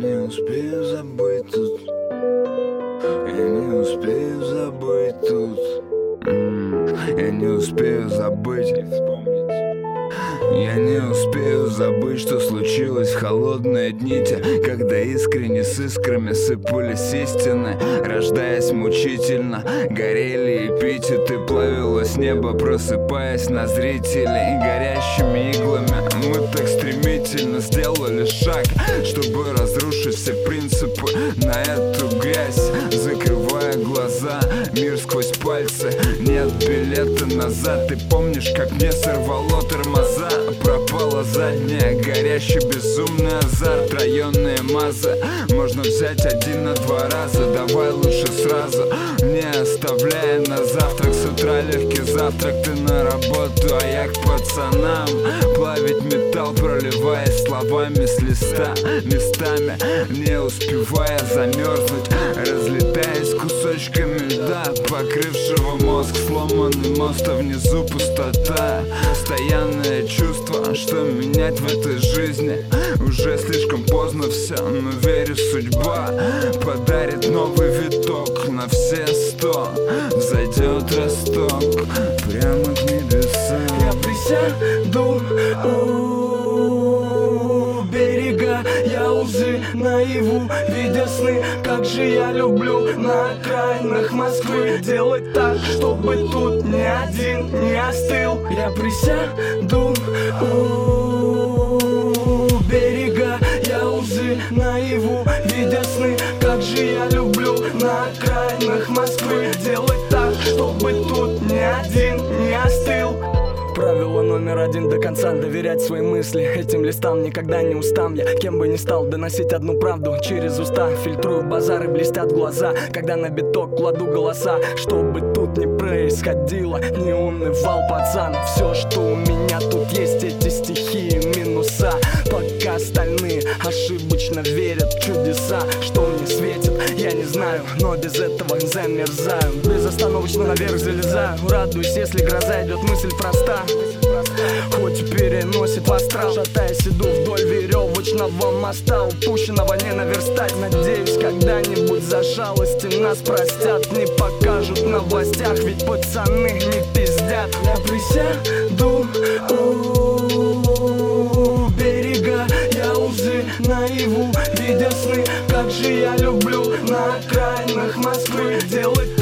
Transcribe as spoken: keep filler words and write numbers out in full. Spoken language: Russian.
не успею забыть тут. Я не успею забыть тут. М-м, Я не успею забыть и вспомнить. Я не успею забыть, что случилось в холодные дни те, когда искренне с искрами сыпались истины, рождаясь мучительно, горели эпитеты, плавилось небо, просыпаясь на зрителей горящими иглами. Мы так стремительно сделали шаг, чтобы разрушить все принципы на эту грязь, закрывая глаза, мир сквозь пальцы. Нет билета назад. Ты помнишь, как мне сорвало тормоза? Пропала задняя, горящий безумный азарт, районные мазы можно взять один на два раза. Давай лучше сразу, не оставляя на завтрак. С утра легкий завтрак, ты на работу, а я к пацанам. Плавить металл, проливаясь словами с листа, местами не успевая замерзнуть, разлетаясь кусочками льда, покрывшего мозг. Сломанный мост, а внизу пустота. Постоянное чувство, что менять в этой жизни уже слишком поздно все, но верю, судьба подарит новый виток на все сто. Взойдет росток прямо к небесам. Я присяду у берега, я лжи наяву, видя сны. Как же я люблю на окраинах Москвы делать так, чтобы тут ни один не остыл. Я присяду у берега, я лжи наяву, видя сны. Как же я люблю на окраинах Москвы делать так, чтобы тут ни один не остыл. Правило номер один: до конца доверять свои мысли. Этим листам никогда не устам я. Кем бы ни стал, доносить одну правду через уста. Фильтрую базары, блестят глаза, когда на биток кладу голоса. Что бы тут ни происходило, неумный вал, пацан. Все, что у меня тут есть, эти стихи и минуса. Пока остальные ошибочно верят в чудеса, что мне светит, я не знаю, но без этого замерзаю. Безостановочно наверх залезаю, радуюсь, если гроза идет, мысль проста, хоть и переносит в астрал. Шатаясь, иду вдоль веревочного моста, упущенного не наверстать. Надеюсь, когда-нибудь за жалости нас простят, не покажут в новостях, ведь пацаны не пиздят. Я присяду у берега, я лжи наяву, видя сны. Как же я люблю на окраинах Москвы делать